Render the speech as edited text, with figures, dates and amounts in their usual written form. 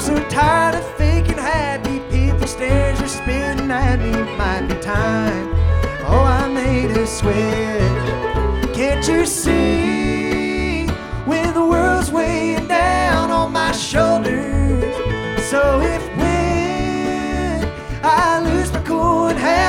so tired of faking happy. People stares are spitting at me. Might be time. Oh, I made a switch. Can't you see?